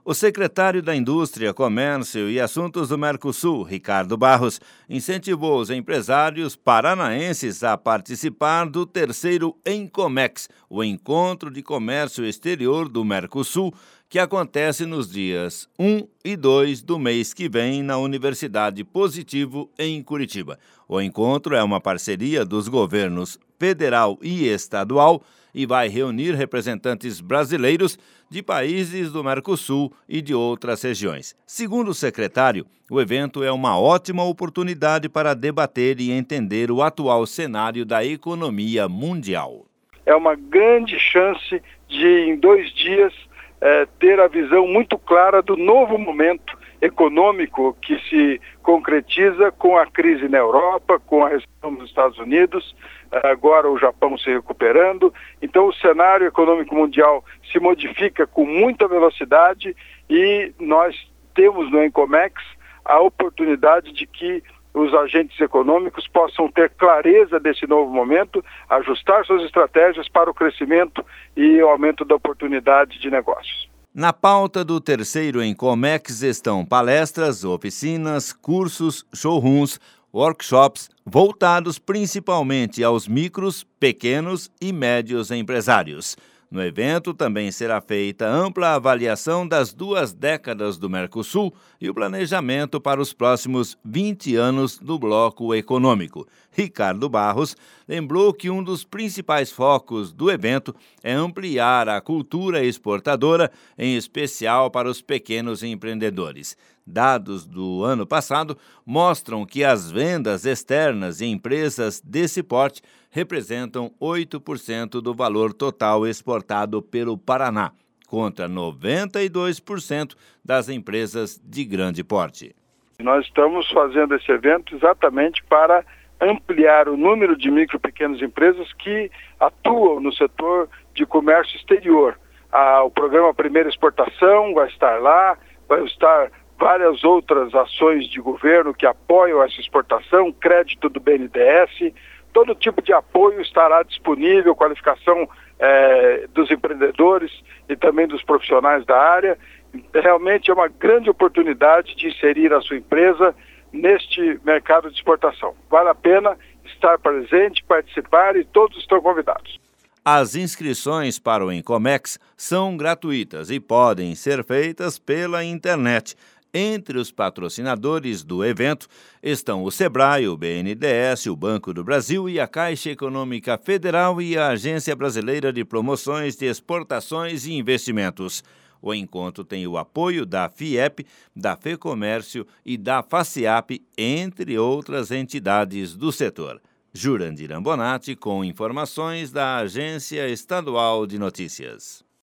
O secretário da Indústria, Comércio e Assuntos do Mercosul, Ricardo Barros, incentivou os empresários paranaenses a participar do terceiro Encomex, o Encontro de Comércio Exterior do Mercosul, que acontece nos dias 1 e 2 do mês que vem na Universidade Positivo, em Curitiba. O encontro é uma parceria dos governos federal e estadual e vai reunir representantes brasileiros de países do Mercosul e de outras regiões. Segundo o secretário, o evento é uma ótima oportunidade para debater e entender o atual cenário da economia mundial. É uma grande chance de, em 2 dias, ter a visão muito clara do novo momento econômico que se concretiza com a crise na Europa, com a recessão nos Estados Unidos, agora o Japão se recuperando. Então o cenário econômico mundial se modifica com muita velocidade e nós temos no Encomex a oportunidade de que os agentes econômicos possam ter clareza desse novo momento, ajustar suas estratégias para o crescimento e o aumento da oportunidade de negócios. Na pauta do terceiro Encomex estão palestras, oficinas, cursos, showrooms, workshops voltados principalmente aos micros, pequenos e médios empresários. No evento também será feita ampla avaliação das 2 décadas do Mercosul e o planejamento para os próximos 20 anos do bloco econômico. Ricardo Barros lembrou que um dos principais focos do evento é ampliar a cultura exportadora, em especial para os pequenos empreendedores. Dados do ano passado mostram que as vendas externas em empresas desse porte representam 8% do valor total exportado pelo Paraná, contra 92% das empresas de grande porte. Nós estamos fazendo esse evento exatamente para ampliar o número de micro e pequenas empresas que atuam no setor de comércio exterior. O programa Primeira Exportação vai estar lá, vai estar várias outras ações de governo que apoiam essa exportação, crédito do BNDES, todo tipo de apoio estará disponível, qualificação dos empreendedores e também dos profissionais da área. Realmente é uma grande oportunidade de inserir a sua empresa neste mercado de exportação. Vale a pena estar presente, participar e todos estão convidados. As inscrições para o Encomex são gratuitas e podem ser feitas pela internet. Entre os patrocinadores do evento estão o Sebrae, o BNDES, o Banco do Brasil e a Caixa Econômica Federal e a Agência Brasileira de Promoções de Exportações e Investimentos. O encontro tem o apoio da FIEP, da FEComércio e da FACIAP, entre outras entidades do setor. Jurandir Ambonati com informações da Agência Estadual de Notícias.